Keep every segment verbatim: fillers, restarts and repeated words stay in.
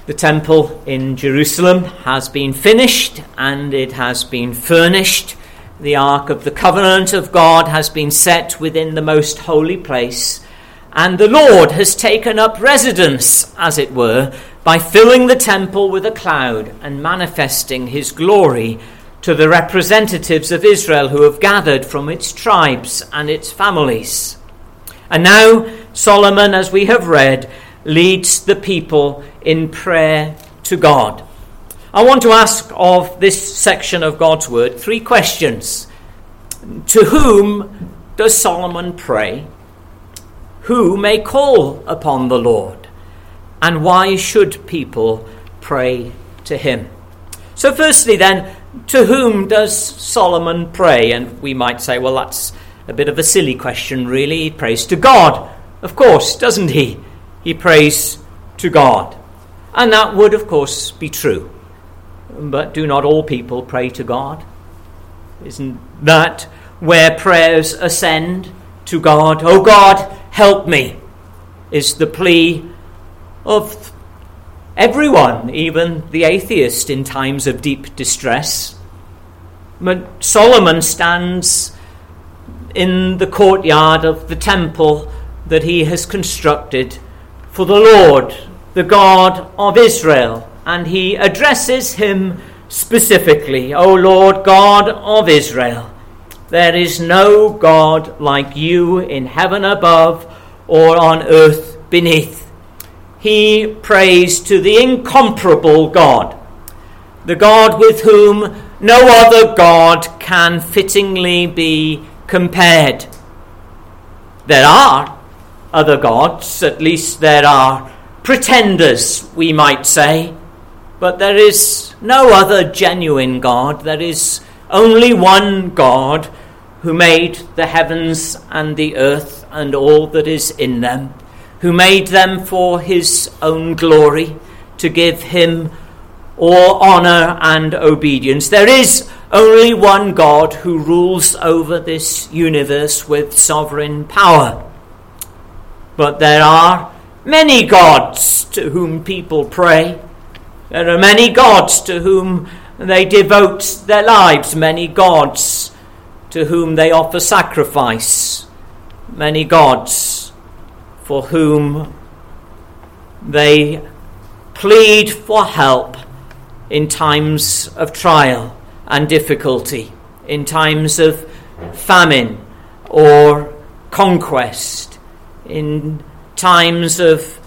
The temple in Jerusalem has been finished and it has been furnished. The Ark of the Covenant of God has been set within the most holy place, and the Lord has taken up residence, as it were, by filling the temple with a cloud and manifesting his glory to the representatives of Israel who have gathered from its tribes and its families. And now Solomon, as we have read, leads the people in prayer to God. I want to ask of this section of God's word three questions. To whom does Solomon pray? Who may call upon the Lord? And why should people pray to him? So firstly then, to whom does Solomon pray? And we might say, well, that's a bit of a silly question, really. He prays to God, of course, doesn't he? He prays to God. And that would, of course, be true. But do not all people pray to God? Isn't that where prayers ascend to God? Oh God, help me, is the plea of everyone, even the atheist, in times of deep distress. But Solomon stands in the courtyard of the temple that he has constructed for the Lord, the God of Israel, and he addresses him specifically. O Lord God of Israel, there is no God like you in heaven above or on earth beneath. He prays to the incomparable God, the God with whom no other God can fittingly be compared. There are other gods, at least there are pretenders, we might say, but there is no other genuine God. There is only one God who made the heavens and the earth and all that is in them, who made them for his own glory, to give him all honor and obedience. There is only one God who rules over this universe with sovereign power. But there are many gods to whom people pray. There are many gods to whom they devote their lives, many gods to whom they offer sacrifice, many gods for whom they plead for help in times of trial and difficulty, in times of famine or conquest, in times of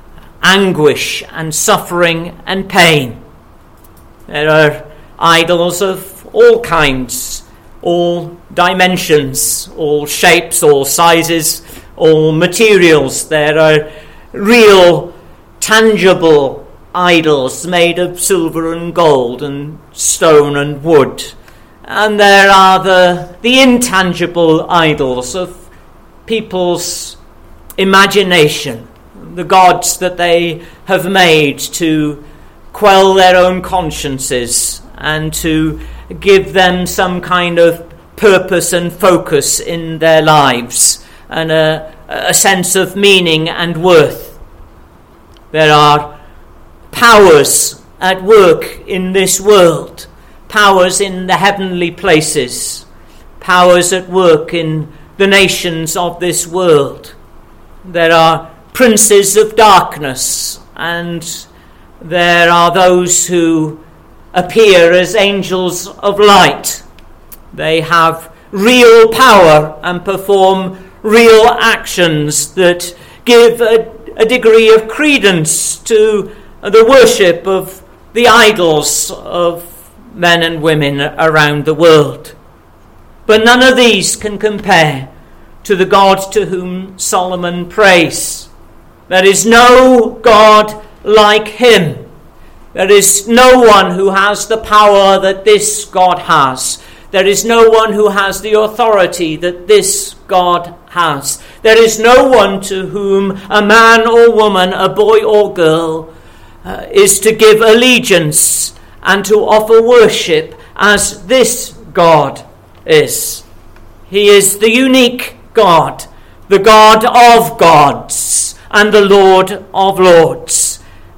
anguish and suffering and pain. There are idols of all kinds, all dimensions, all shapes, all sizes, all materials. There are real, tangible idols made of silver and gold and stone and wood. And there are the, the intangible idols of people's imagination, the gods that they have made to quell their own consciences and to give them some kind of purpose and focus in their lives and a, a sense of meaning and worth. There are powers at work in this world, powers in the heavenly places, powers at work in the nations of this world. There are princes of darkness, and there are those who appear as angels of light. They have real power and perform real actions that give a, a degree of credence to the worship of the idols of men and women around the world. But none of these can compare to the God to whom Solomon prays. There is no God like him. There is no one who has the power that this God has. There is no one who has the authority that this God has. There is no one to whom a man or woman, a boy or girl, uh, is to give allegiance and to offer worship as this God is. He is the unique God, the God of gods, and the Lord of lords.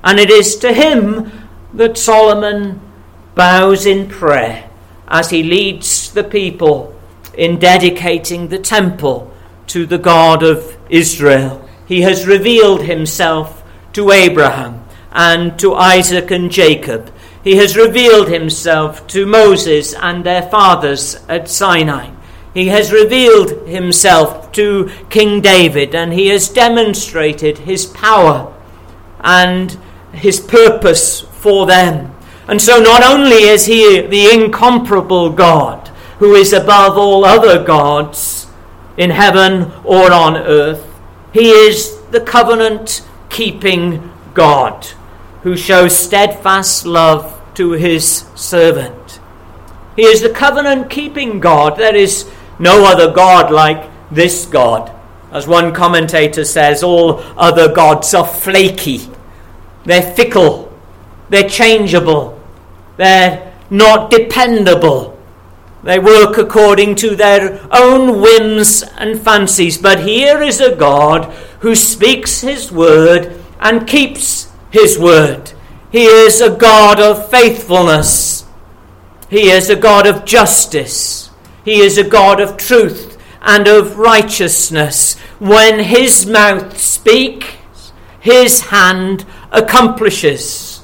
And it is to him that Solomon bows in prayer as he leads the people in dedicating the temple to the God of Israel. He has revealed himself to Abraham and to Isaac and Jacob. He has revealed himself to Moses and their fathers at Sinai. He has revealed himself to King David, and he has demonstrated his power and his purpose for them. And so not only is he the incomparable God who is above all other gods in heaven or on earth, he is the covenant-keeping God who shows steadfast love to his servant. He is the covenant-keeping God. There is no other God like this God. As one commentator says, all other gods are flaky. They're fickle. They're changeable. They're not dependable. They work according to their own whims and fancies. But here is a God who speaks his word and keeps his word. He is a God of faithfulness. He is a God of justice. He is a God of truth and of righteousness. When his mouth speaks, his hand accomplishes.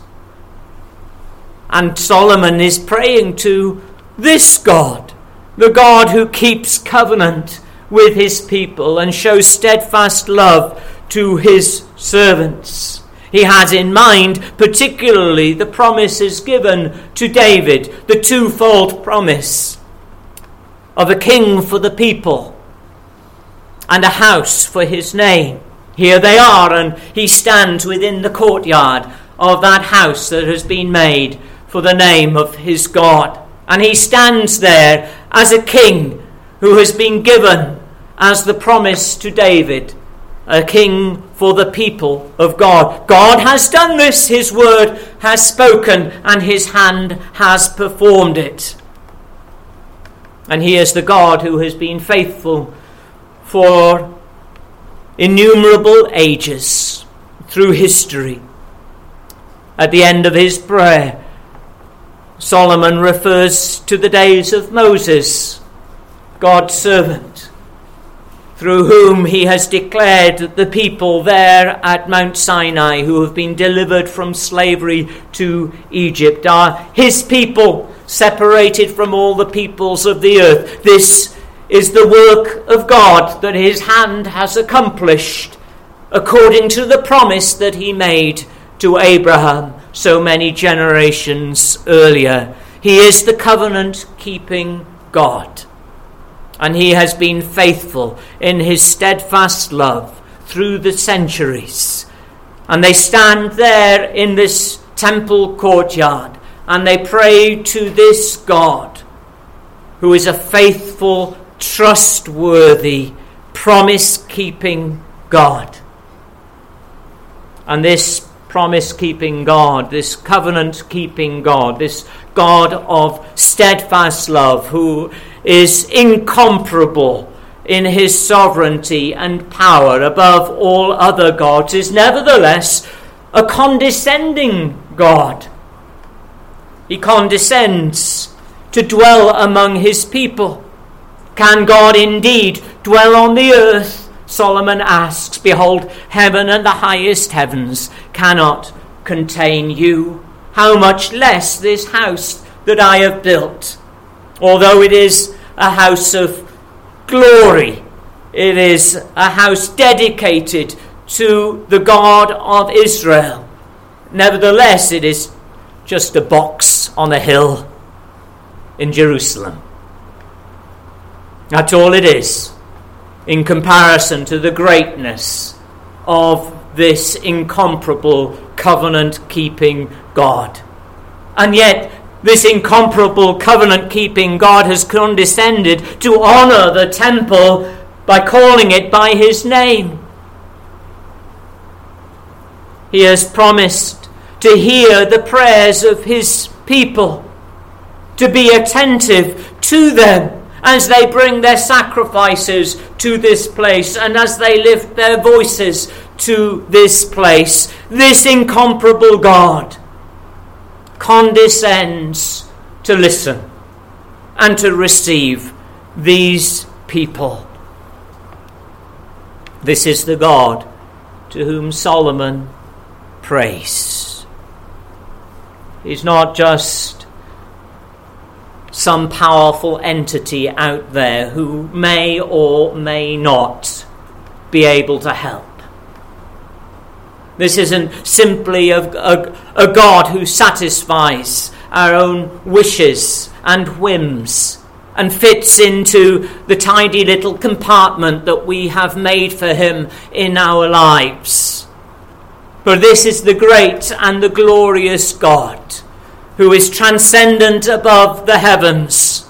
And Solomon is praying to this God, the God who keeps covenant with his people and shows steadfast love to his servants. He has in mind particularly the promises given to David, the twofold promise of a king for the people and a house for his name. Here they are, and he stands within the courtyard of that house that has been made for the name of his God. And he stands there as a king who has been given as the promise to David, a king for the people of God. God has done this, his word has spoken, and his hand has performed it. And he is the God who has been faithful for innumerable ages through history. At the end of his prayer, Solomon refers to the days of Moses, God's servant, through whom he has declared that the people there at Mount Sinai who have been delivered from slavery to Egypt are his people, separated from all the peoples of the earth. This is the work of God that his hand has accomplished according to the promise that he made to Abraham so many generations earlier. He is the covenant-keeping God, and he has been faithful in his steadfast love through the centuries. And they stand there in this temple courtyard, and they pray to this God, who is a faithful, trustworthy, promise-keeping God. And this promise-keeping God, this covenant-keeping God, this God of steadfast love, who is incomparable in his sovereignty and power above all other gods, is nevertheless a condescending God. He condescends to dwell among his people. Can God indeed dwell on the earth? Solomon asks. Behold, heaven and the highest heavens cannot contain you. How much less this house that I have built? Although it is a house of glory, it is a house dedicated to the God of Israel. Nevertheless, it is just a box on a hill in Jerusalem. That's all it is in comparison to the greatness of this incomparable covenant-keeping God. And yet, this incomparable covenant-keeping God has condescended to honor the temple by calling it by his name. He has promised to hear the prayers of his people, to be attentive to them as they bring their sacrifices to this place and as they lift their voices to this place, this incomparable God condescends to listen and to receive these people. This is the God to whom Solomon prays. He's not just some powerful entity out there who may or may not be able to help. This isn't simply a, a, a God who satisfies our own wishes and whims and fits into the tidy little compartment that we have made for him in our lives. But this is the great and the glorious God who is transcendent above the heavens,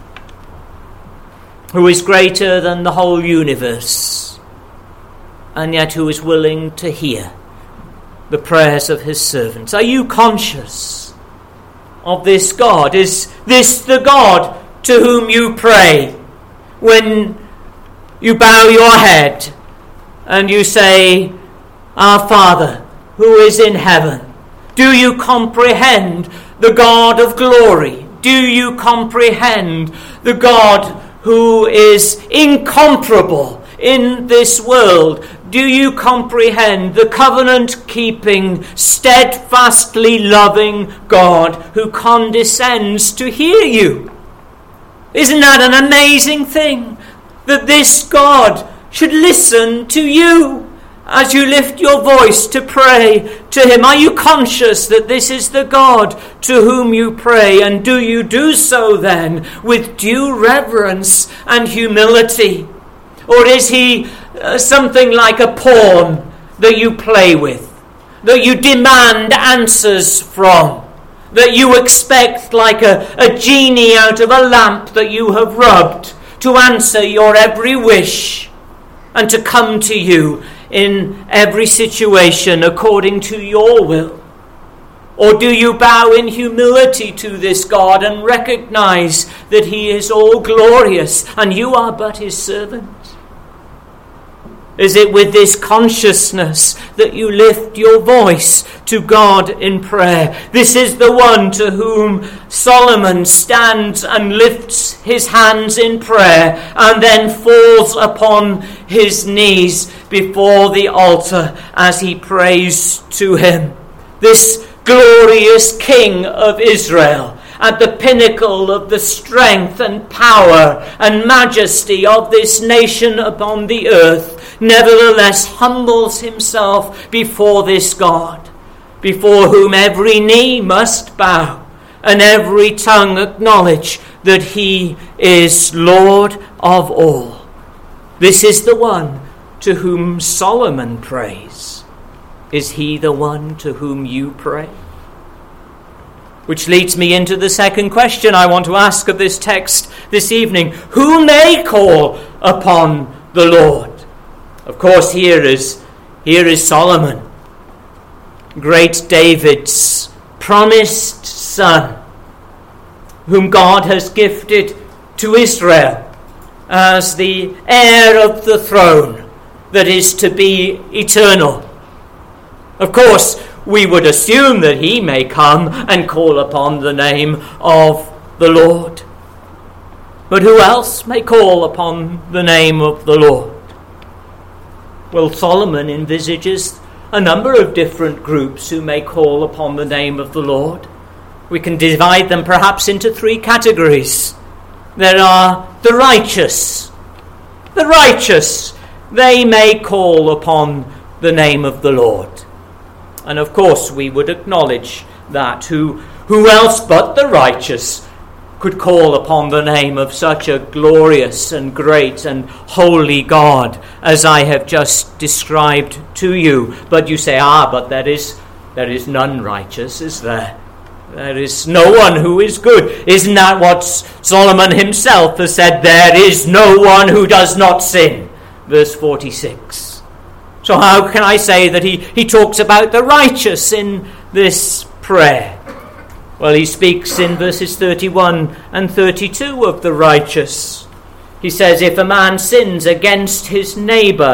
who is greater than the whole universe, and yet who is willing to hear the prayers of his servants. Are you conscious of this God? Is this the God to whom you pray when you bow your head and you say, Our Father, who is in heaven? Do you comprehend the God of glory? Do you comprehend the God who is incomparable in this world? Do you comprehend the covenant-keeping, steadfastly loving God who condescends to hear you? Isn't that an amazing thing? That this God should listen to you as you lift your voice to pray to him. Are you conscious that this is the God to whom you pray? And do you do so then with due reverence and humility? Or is he uh, something like a pawn that you play with, that you demand answers from, that you expect like a, a genie out of a lamp that you have rubbed to answer your every wish and to come to you in every situation according to your will? Or do you bow in humility to this God and recognize that he is all glorious and you are but his servant? Is it with this consciousness that you lift your voice to God in prayer? This is the one to whom Solomon stands and lifts his hands in prayer and then falls upon his knees before the altar as he prays to him. This glorious King of Israel, at the pinnacle of the strength and power and majesty of this nation upon the earth, nevertheless humbles himself before this God, before whom every knee must bow and every tongue acknowledge that he is Lord of all. This is the one to whom Solomon prays. Is he the one to whom you pray? Which leads me into the second question I want to ask of this text this evening. Who may call upon the Lord? Of course, here is, here is Solomon, great David's promised son, whom God has gifted to Israel as the heir of the throne that is to be eternal. Of course, we would assume that he may come and call upon the name of the Lord. But who else may call upon the name of the Lord? Well, Solomon envisages a number of different groups who may call upon the name of the Lord. We can divide them perhaps into three categories. There are the righteous. The righteous, they may call upon the name of the Lord. And of course we would acknowledge that. Who, who else but the righteous could call upon the name of such a glorious and great and holy God as I have just described to you? But you say, ah, but there is, there is none righteous, is there? There is no one who is good. Isn't that what Solomon himself has said? There is no one who does not sin. Verse forty-six. So how can I say that he, he talks about the righteous in this prayer? Well, he speaks in verses thirty-one and thirty-two of the righteous. He says, if a man sins against his neighbour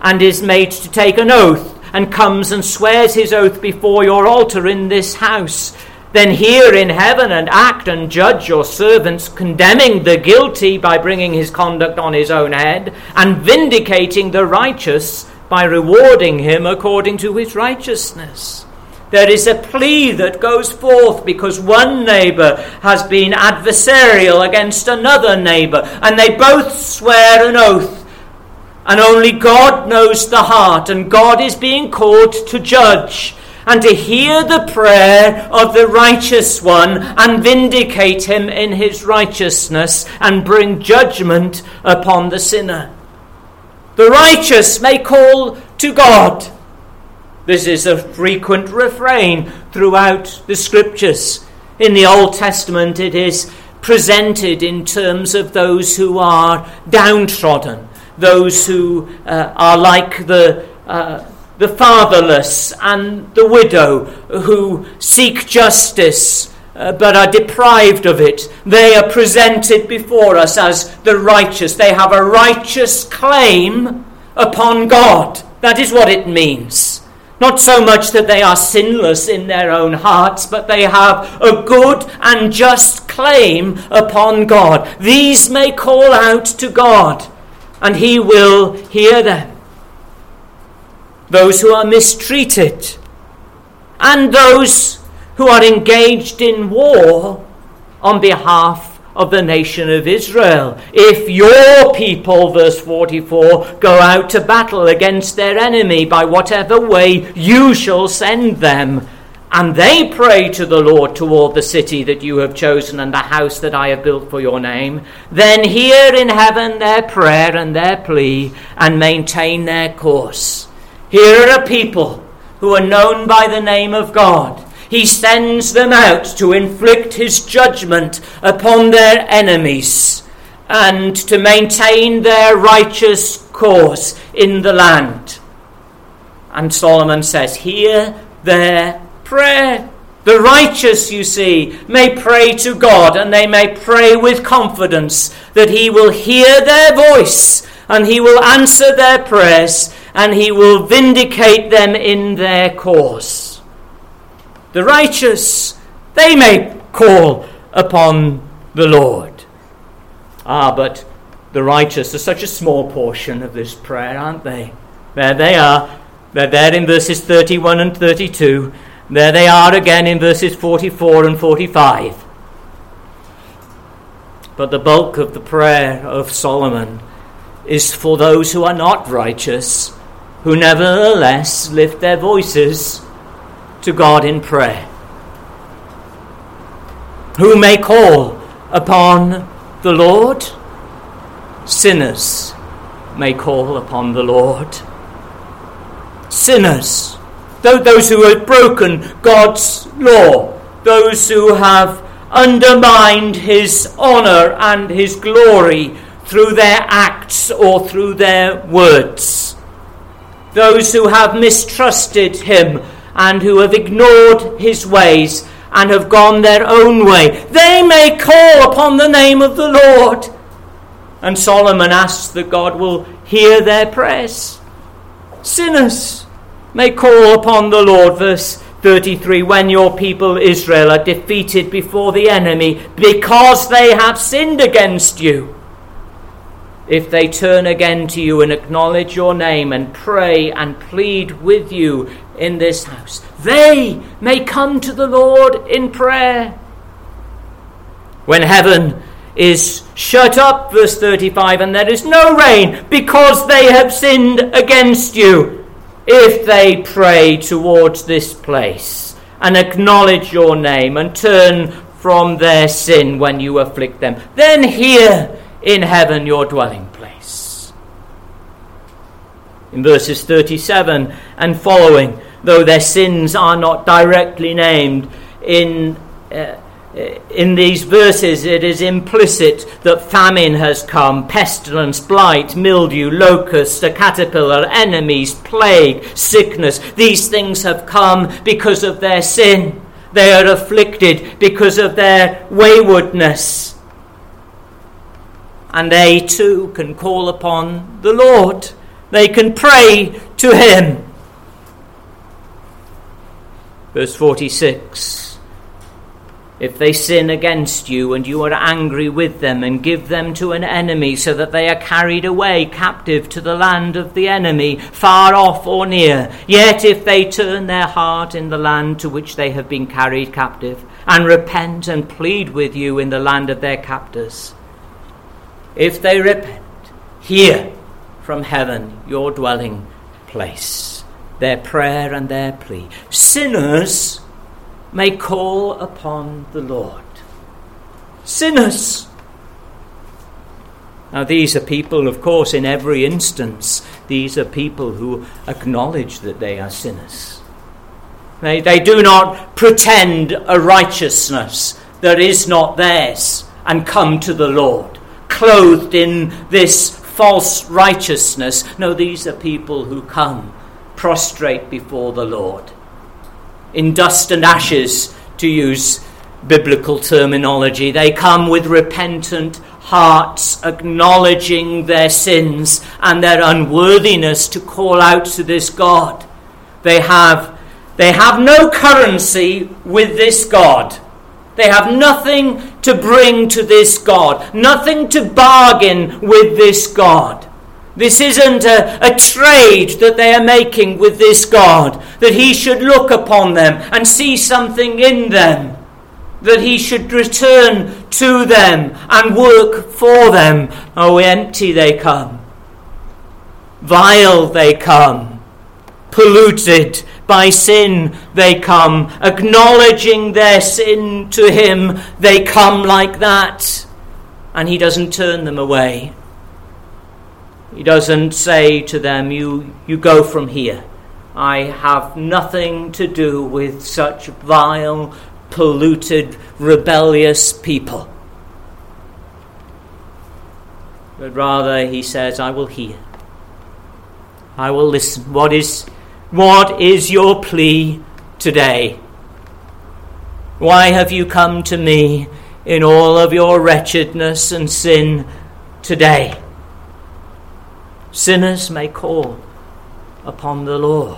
and is made to take an oath, and comes and swears his oath before your altar in this house, then hear in heaven and act and judge your servants, condemning the guilty by bringing his conduct on his own head, and vindicating the righteous by rewarding him according to his righteousness. There is a plea that goes forth because one neighbour has been adversarial against another neighbour, and they both swear an oath. And only God knows the heart, and God is being called to judge and to hear the prayer of the righteous one and vindicate him in his righteousness and bring judgment upon the sinner. The righteous may call to God. This is a frequent refrain throughout the scriptures. In the Old Testament, it is presented in terms of those who are downtrodden, those who uh, are like the uh, the fatherless and the widow who seek justice uh, but are deprived of it. They are presented before us as the righteous. They have a righteous claim upon God. That is what it means. Not so much that they are sinless in their own hearts, but they have a good and just claim upon God. These may call out to God, and he will hear them. Those who are mistreated, and those who are engaged in war on behalf of the nation of Israel. If your people, verse forty-four, go out to battle against their enemy by whatever way you shall send them, and they pray to the Lord toward the city that you have chosen and the house that I have built for your name, then hear in heaven their prayer and their plea and maintain their course. Here are a people who are known by the name of God. He sends them out to inflict his judgment upon their enemies and to maintain their righteous course in the land. And Solomon says, hear their prayer. The righteous, you see, may pray to God, and they may pray with confidence that he will hear their voice and he will answer their prayers and he will vindicate them in their cause. The righteous, they may call upon the Lord. Ah, but the righteous are such a small portion of this prayer, aren't they? There they are. They're there in verses thirty-one and thirty-two. There they are again in verses forty-four and forty-five. But the bulk of the prayer of Solomon is for those who are not righteous, who nevertheless lift their voices to God in prayer. Who may call upon the Lord? Sinners may call upon the Lord. Sinners, those who have broken God's law, those who have undermined his honour and his glory through their acts or through their words, those who have mistrusted him and who have ignored his ways and have gone their own way, they may call upon the name of the Lord. And Solomon asks that God will hear their prayers. Sinners may call upon the Lord. Verse thirty-three, when your people Israel are defeated before the enemy because they have sinned against you, if they turn again to you and acknowledge your name and pray and plead with you in this house, they may come to the Lord in prayer. When heaven is shut up, verse thirty-five, and there is no rain because they have sinned against you, if they pray towards this place and acknowledge your name and turn from their sin when you afflict them, then hear in heaven your dwelling place. In verses thirty-seven and following, though their sins are not directly named in uh, in these verses, it is implicit that famine has come, pestilence, blight, mildew, locust, a caterpillar, enemies, plague, sickness. These things have come because of their sin. They are afflicted because of their waywardness. And they too can call upon the Lord. they can pray to him. Verse forty-six. If they sin against you and you are angry with them and give them to an enemy so that they are carried away captive to the land of the enemy, far off or near, yet if they turn their heart in the land to which they have been carried captive and repent and plead with you in the land of their captors, if they repent, hear from heaven your dwelling place, their prayer and their plea. Sinners may call upon the Lord. Sinners. Now these are people, of course, in every instance, these are people who acknowledge that they are sinners. They, they do not pretend a righteousness that is not theirs and come to the Lord, clothed in this false righteousness. No, these are people who come prostrate before the Lord, in dust and ashes, to use biblical terminology. They come with repentant hearts, acknowledging their sins and their unworthiness to call out to this God. They have, they have no currency with this God. They have nothing to bring to this God, nothing to bargain with this God. This isn't a, a trade that they are making with this God, that he should look upon them and see something in them, that he should return to them and work for them. Oh, empty they come. Vile they come. Polluted by sin they come. Acknowledging their sin to him, they come like that. And he doesn't turn them away. He doesn't say to them, you, you go from here. I have nothing to do with such vile, polluted, rebellious people. But rather he says, I will hear. I will listen. What is, what is your plea today? Why have you come to me in all of your wretchedness and sin today? Sinners may call upon the Lord.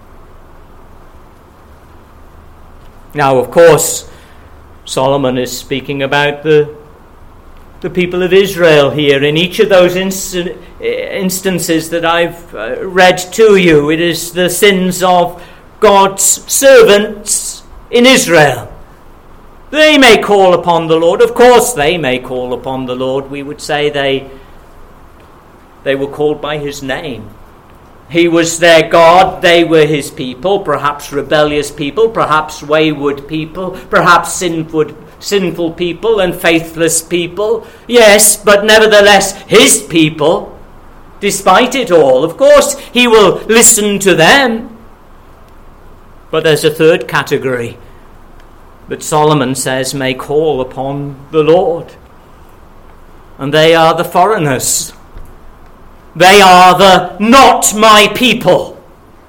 Now, of course, Solomon is speaking about the, the people of Israel here. In each of those inst- instances that I've uh, read to you, it is the sins of God's servants in Israel. They may call upon the Lord. Of course, they may call upon the Lord. We would say they They were called by his name. He was their God. They were his people, perhaps rebellious people, perhaps wayward people, perhaps sinful, sinful people and faithless people. Yes, but nevertheless his people. Despite it all, of course, he will listen to them. But there's a third category that Solomon says may call upon the Lord. And they are the foreigners. They are the not my people.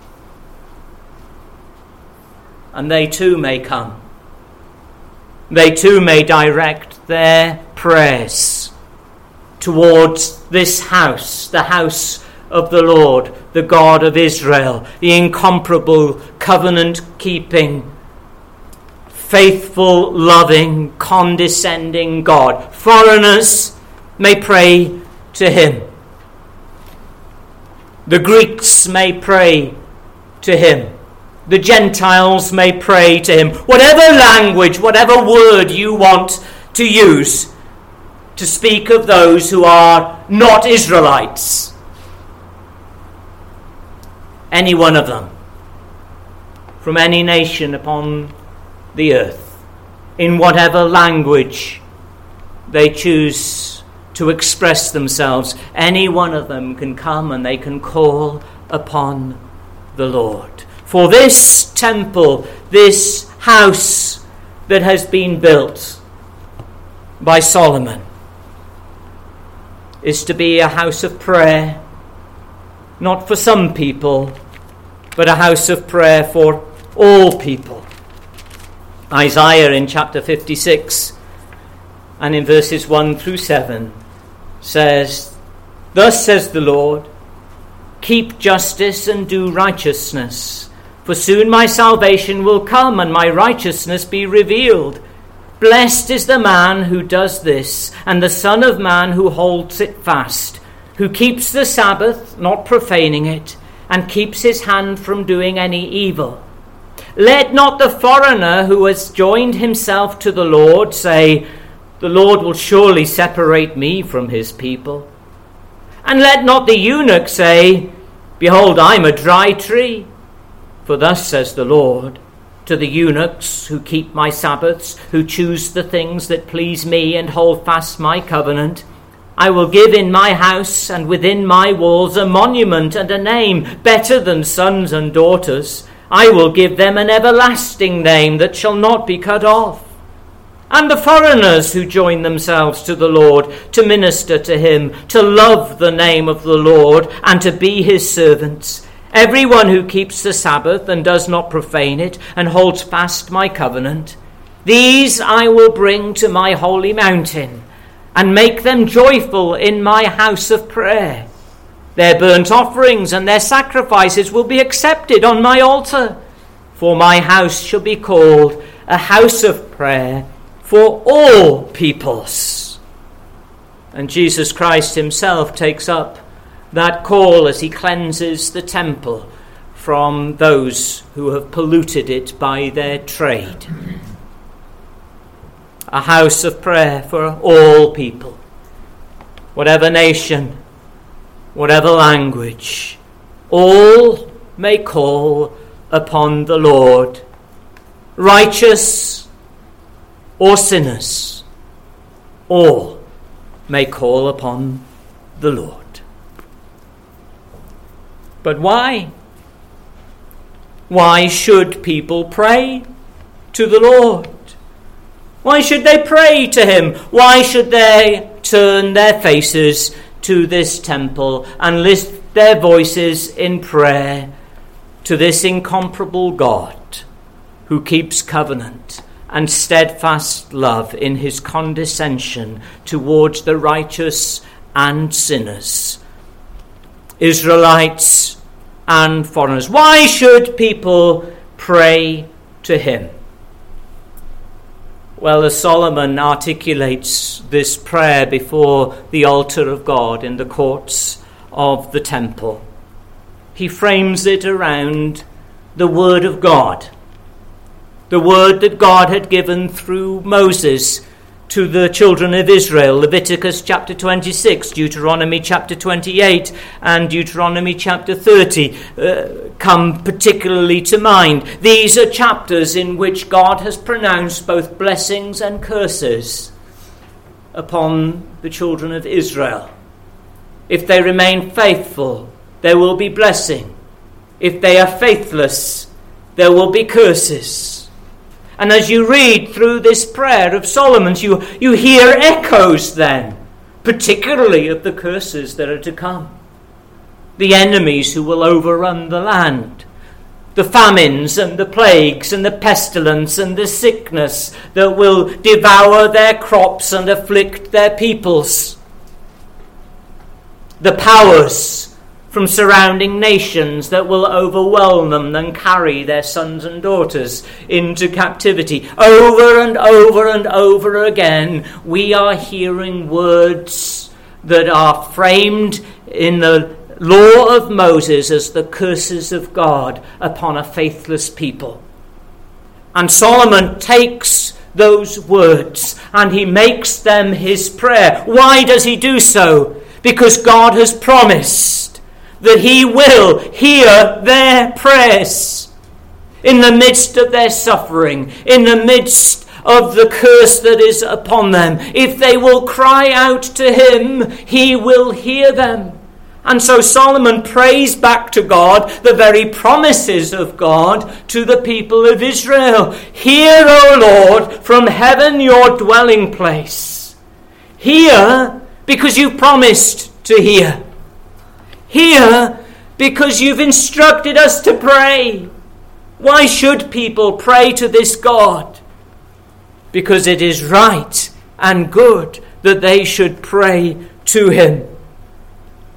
And they too may come. They too may direct their prayers towards this house, the house of the Lord, the God of Israel, the incomparable, covenant-keeping, faithful, loving, condescending God. Foreigners may pray to him. The Greeks may pray to him. The Gentiles may pray to him. Whatever language, whatever word you want to use to speak of those who are not Israelites. Any one of them. From any nation upon the earth. In whatever language they choose to express themselves, any one of them can come and they can call upon the Lord. For this temple, this house that has been built by Solomon, is to be a house of prayer, not for some people, but a house of prayer for all people. Isaiah in chapter fifty-six and in verses one through seven says, Thus says the Lord, keep justice and do righteousness. For soon my salvation will come and my righteousness be revealed. Blessed is the man who does this, and the Son of Man who holds it fast, who keeps the Sabbath, not profaning it, and keeps his hand from doing any evil. Let not the foreigner who has joined himself to the Lord say, the Lord will surely separate me from his people. And let not the eunuch say, behold, I'm a dry tree. For thus says the Lord, to the eunuchs who keep my Sabbaths, who choose the things that please me and hold fast my covenant, I will give in my house and within my walls a monument and a name better than sons and daughters. I will give them an everlasting name that shall not be cut off. And the foreigners who join themselves to the Lord to minister to him, to love the name of the Lord and to be his servants, everyone who keeps the Sabbath and does not profane it and holds fast my covenant, these I will bring to my holy mountain and make them joyful in my house of prayer. Their burnt offerings and their sacrifices will be accepted on my altar, for my house shall be called a house of prayer for all peoples. And Jesus Christ himself takes up that call as he cleanses the temple from those who have polluted it by their trade. A house of prayer for all people, whatever nation, whatever language, all may call upon the Lord, righteous or sinners, all may call upon the Lord. But why? Why should people pray to the Lord? Why should they pray to him? Why should they turn their faces to this temple and lift their voices in prayer to this incomparable God who keeps covenant and steadfast love in his condescension towards the righteous and sinners, Israelites and foreigners? Why should people pray to him? Well, as Solomon articulates this prayer before the altar of God in the courts of the temple, he frames it around the word of God, the word that God had given through Moses to the children of Israel. Leviticus chapter twenty-six, Deuteronomy chapter twenty-eight, and Deuteronomy chapter thirty uh, come particularly to mind. These are chapters in which God has pronounced both blessings and curses upon the children of Israel. If they remain faithful, there will be blessing. If they are faithless, there will be curses. And as you read through this prayer of Solomon's, you, you hear echoes then, particularly of the curses that are to come. The enemies who will overrun the land, the famines and the plagues and the pestilence and the sickness that will devour their crops and afflict their peoples. The powers from surrounding nations that will overwhelm them and carry their sons and daughters into captivity. Over and over and over again, we are hearing words that are framed in the law of Moses as the curses of God upon a faithless people. And Solomon takes those words and he makes them his prayer. Why does he do so? Because God has promised that he will hear their prayers in the midst of their suffering, in the midst of the curse that is upon them. If they will cry out to him, he will hear them. And so Solomon prays back to God the very promises of God to the people of Israel. Hear, O Lord, from heaven your dwelling place. Hear because you promised to hear. Hear because you've instructed us to pray. Why should people pray to this God? Because it is right and good that they should pray to him.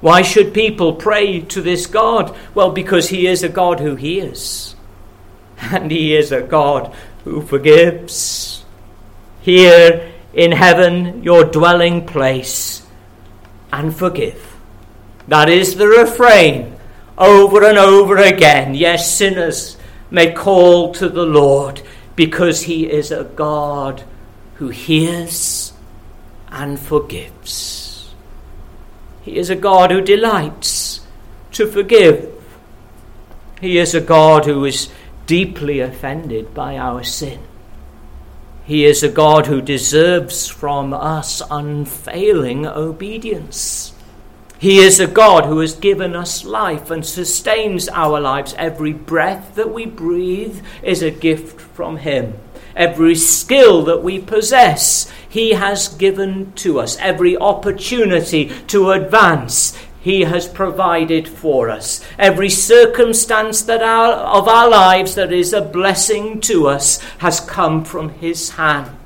Why should people pray to this God? Well, because he is a God who hears. And he is a God who forgives. Here in heaven, your dwelling place, and forgive. That is the refrain over and over again. Yes, sinners may call to the Lord because he is a God who hears and forgives. He is a God who delights to forgive. He is a God who is deeply offended by our sin. He is a God who deserves from us unfailing obedience. He is a God who has given us life and sustains our lives. Every breath that we breathe is a gift from him. Every skill that we possess, he has given to us. Every opportunity to advance, he has provided for us. Every circumstance that our, of our lives that is a blessing to us has come from his hand.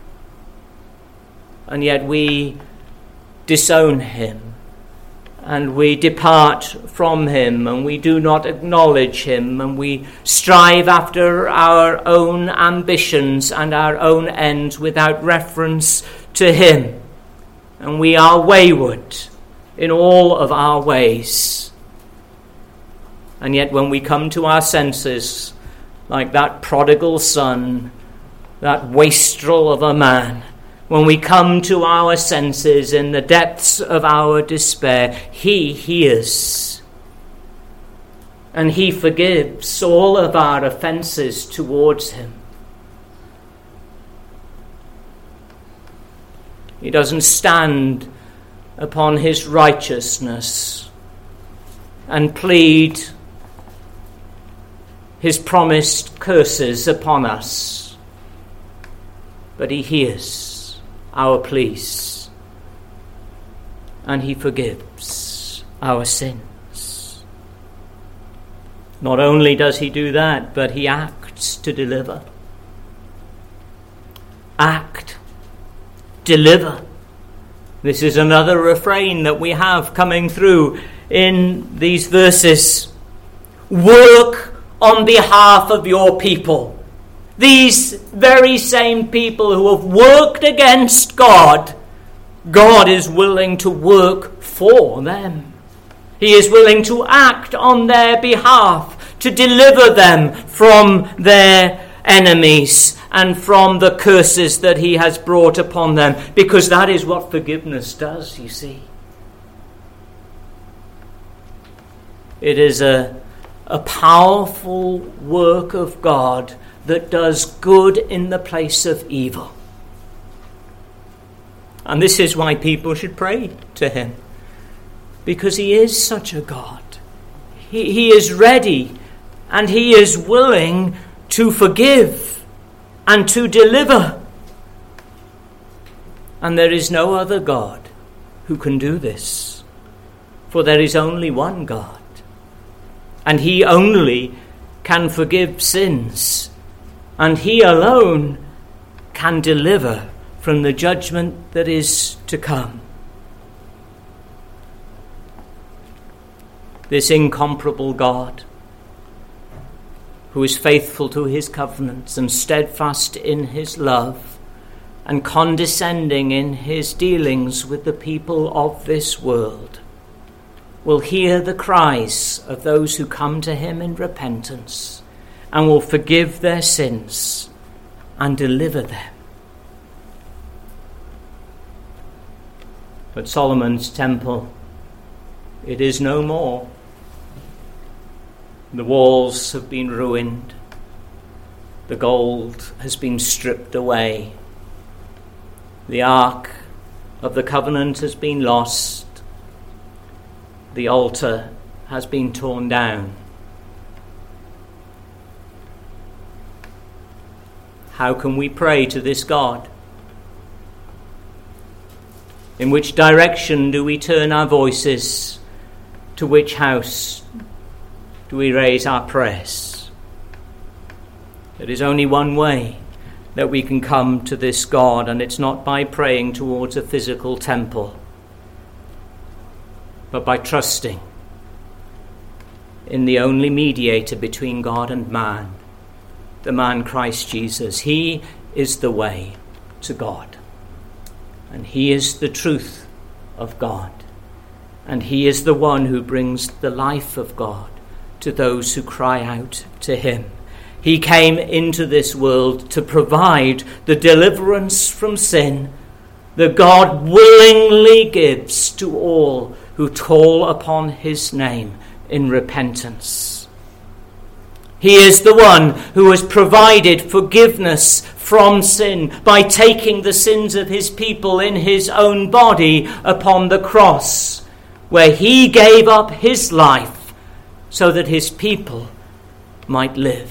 And yet we disown him. And we depart from him, and we do not acknowledge him, and we strive after our own ambitions and our own ends without reference to him. And we are wayward in all of our ways. And yet when we come to our senses, like that prodigal son, that wastrel of a man, when we come to our senses in the depths of our despair, he hears. And he forgives all of our offenses towards him. He doesn't stand upon his righteousness and plead his promised curses upon us, but he hears our pleas, and he forgives our sins. Not only does he do that, but he acts to deliver. Act, deliver. This is another refrain that we have coming through in these verses. Work on behalf of your people. These very same people who have worked against God, God is willing to work for them. He is willing to act on their behalf, to deliver them from their enemies and from the curses that he has brought upon them, because that is what forgiveness does, you see. It is a, a powerful work of God that does good in the place of evil. And this is why people should pray to him, because he is such a God. He, he is ready and he is willing to forgive and to deliver. And there is no other God who can do this, for there is only one God, and he only can forgive sins. And he alone can deliver from the judgment that is to come. This incomparable God, who is faithful to his covenants and steadfast in his love and condescending in his dealings with the people of this world, will hear the cries of those who come to him in repentance, and will forgive their sins and deliver them. But Solomon's temple, it is no more. The walls have been ruined. The gold has been stripped away. The ark of the covenant has been lost. The altar has been torn down. How can we pray to this God? In which direction do we turn our voices? To which house do we raise our prayers? There is only one way that we can come to this God, and it's not by praying towards a physical temple. but by trusting in the only mediator between God and man, the man Christ Jesus. He is the way to God, and he is the truth of God, and he is the one who brings the life of God to those who cry out to him. He came into this world to provide the deliverance from sin that God willingly gives to all who call upon his name in repentance. He is the one who has provided forgiveness from sin by taking the sins of his people in his own body upon the cross, where he gave up his life so that his people might live.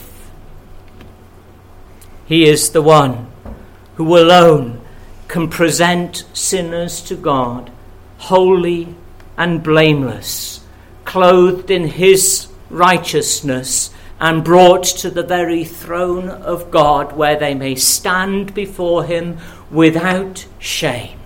He is the one who alone can present sinners to God, holy and blameless, clothed in his righteousness, and brought to the very throne of God, where they may stand before him without shame.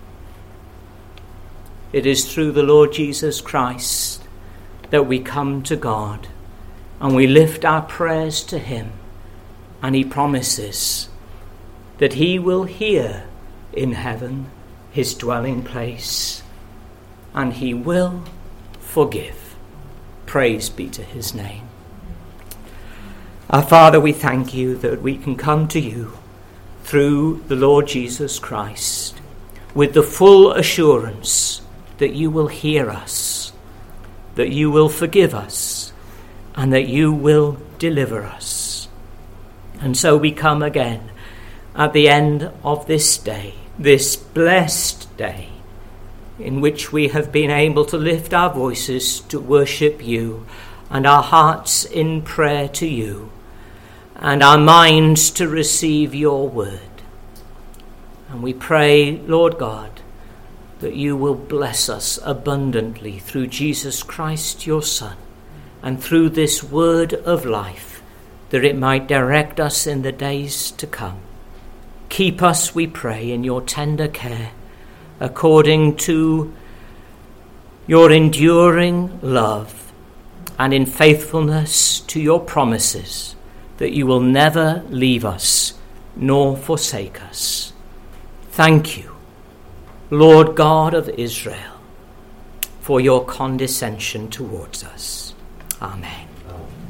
It is through the Lord Jesus Christ that we come to God, and we lift our prayers to him, and he promises that he will hear in heaven, his dwelling place, and he will forgive. Praise be to his name. Our Father, we thank you that we can come to you through the Lord Jesus Christ with the full assurance that you will hear us, that you will forgive us, and that you will deliver us. And so we come again at the end of this day, this blessed day, in which we have been able to lift our voices to worship you, and our hearts in prayer to you, and our minds to receive your word. And we pray, Lord God, that you will bless us abundantly through Jesus Christ, your Son, and through this word of life, that it might direct us in the days to come. Keep us, we pray, in your tender care, according to your enduring love, and in faithfulness to your promises, that you will never leave us nor forsake us. Thank you, Lord God of Israel, for your condescension towards us. Amen.